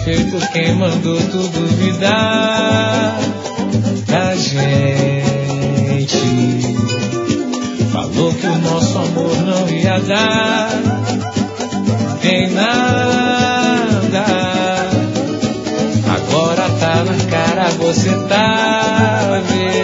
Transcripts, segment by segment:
feito quem mandou tudo me dar da gente. Falou que o nosso amor não ia dar em nada. Agora tá na cara, você tá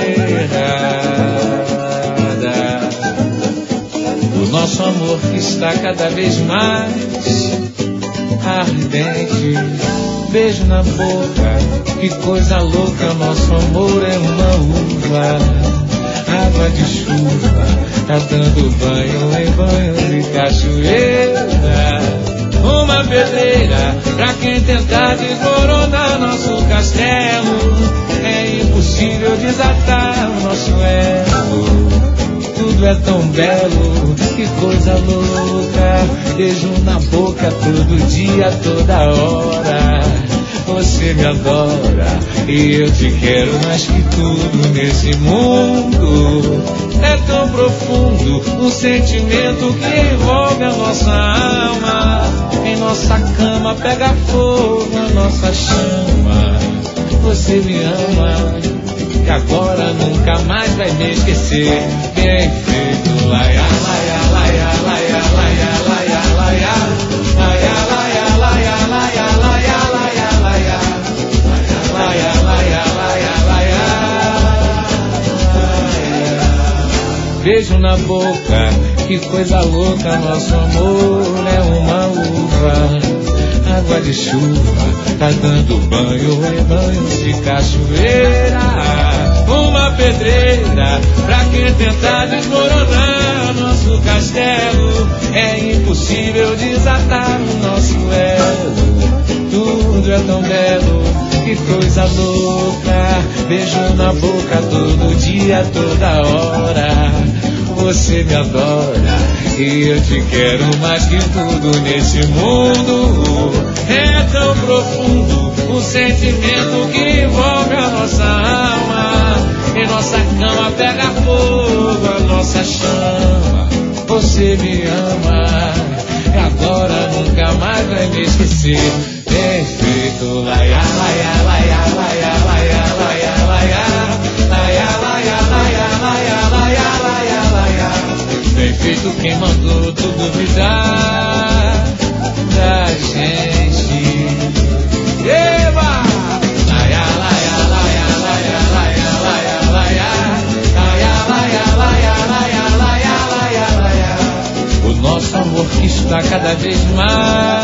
errada. O nosso amor que está cada vez mais ardente. Beijo na boca, que coisa louca. Nosso amor é uma uva, água de chuva, tá dando banho em banhos de cachoeira. Uma pedreira pra quem tentar desmoronar nosso castelo. É impossível desatar o nosso elo. Tudo é tão belo, que coisa louca. Beijo na boca todo dia, toda hora. Você me adora e eu te quero mais que tudo nesse mundo. É tão profundo um sentimento que envolve a nossa alma. Em nossa cama pega fogo a nossa chama. Você me ama e agora nunca mais vai me esquecer. Bem feito, laia, laia, laia, laia, laia, laia, laia, laia, laia, laia, laia, laia, laia, laia, laia, laia, laia, laia. Beijo na boca, que coisa louca. Nosso amor é uma uva, água de chuva, tá dando banho em banhos de cachoeira. Uma pedreira pra quem tentar desmoronar nosso castelo. É impossível desatar o nosso elo. Tudo é tão belo, que coisa louca. Beijo na boca todo dia, toda hora. Você me adora e eu te quero mais que tudo nesse mundo. É tão profundo o sentimento que envolve a nossa alma. Em nossa cama pega fogo a nossa chama. Você me ama e agora nunca mais vai me esquecer. Bem feito, laia, laia, laia, laia, laia, laia, laia, laia, laia, laia, laia, laia, laia, laia. Bem feito quem mandou tudo me dar da gente. Eba! Laia, laia, laia, laia, laia, laia, laia, laia, laia, laia, laia, laia, laia, laia. O nosso amor que está cada vez mais